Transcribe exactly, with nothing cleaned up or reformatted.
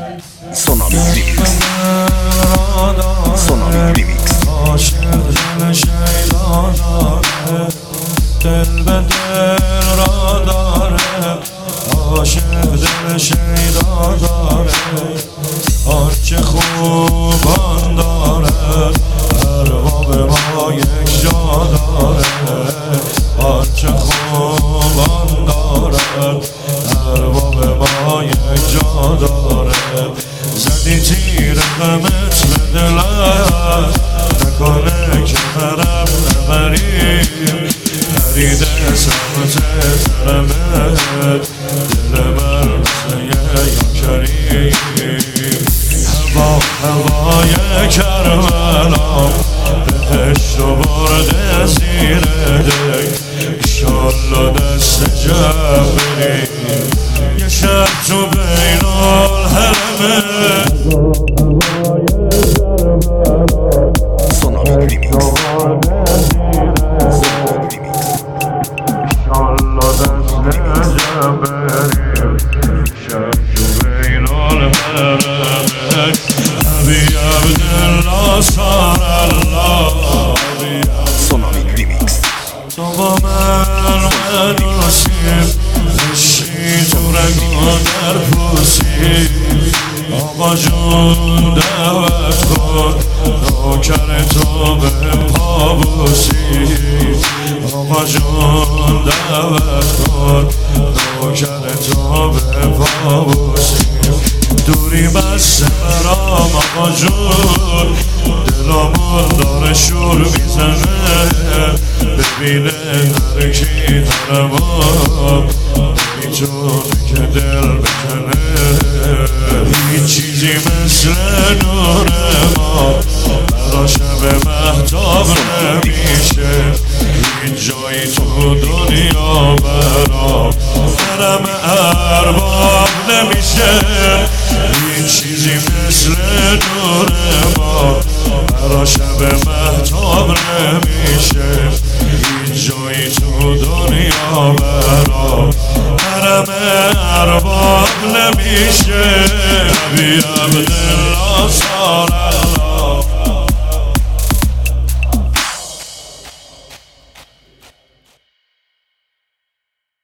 Sonamik Remix. Sonamik Remix. دل به دل را داره، عاشق دل شیدا داره، آنچه خوبان داره، ارباب ما یک جا داره، آنچه خوبان داره، ارباب ما یک جا داره. زدی تیر غمت به دلت، نکنه که برم نبریم، پریده سمت طرفت، دل من مثل یا کریم. هوا هوای کربلا، بهشت و برده زیر دی، ایشالله دست جمع بریم، یه شب تو بین الحرمه. Sonamik Remix. Sonamik Remix. تو با من منوسیم، عشقی تو رگو در پوسی، آقا جون دعوت کن، نوکر تو به پا بوسی، آقا جون دعوت کن، نوکر تو به پا بوسی. دوری بسته برام آقا جون، دلمون داره شور میزنه، ببینه هرکی حرمم، نمیتونه که دل بکنه. هیچ چیزی مثل نور ما برا شب مهتاب نمیشه، هیچ جایی تو دنیا برا حرم ارباب نمیشه. هیچ چیزی مثل نور ما برا شب مهتاب نمیشه، هیچ جایی تو دنیا برا حرم ارباب نمیشه. نبی عبدالله صلی